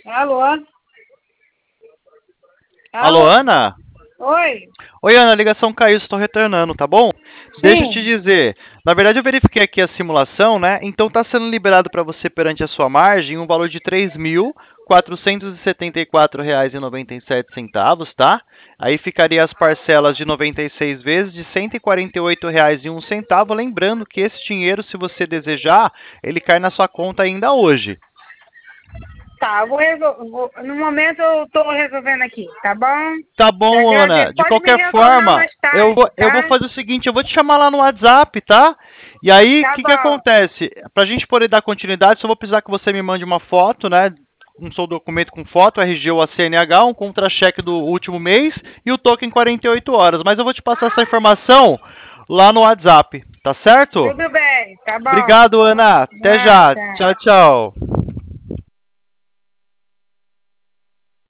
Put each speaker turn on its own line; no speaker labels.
Alô?
Alô,
Alô?
Ana?
Oi?
Oi, Ana, a ligação caiu, estou retornando, tá bom? Deixa eu te
Sim.
dizer, na verdade eu verifiquei aqui a simulação, né? Então tá sendo liberado para você perante a sua margem um valor de R$ 3.474,97, tá? Aí ficaria as parcelas de 96 vezes de R$ 148,01. Lembrando que esse dinheiro, se você desejar, ele cai na sua conta ainda hoje.
Tá, no momento eu tô resolvendo aqui, tá bom?
Tá
Te
bom,
agradeço.
Ana. De
Pode me
qualquer
retornar
forma,
mais
eu
tarde,
vou, eu vou
tá?
fazer o seguinte, eu vou te chamar lá no WhatsApp, tá? E aí, o
Tá
que que
bom.
acontece? Pra gente poder dar continuidade, só vou precisar que você me mande uma foto, né? Um seu documento com foto, RG ou a CNH, um contra-cheque do último mês e o token 48 horas. Mas eu vou te passar essa informação lá no WhatsApp, tá certo?
Tudo bem, tá bom.
Obrigado, Ana. Até já.
Nada.
Tchau, tchau.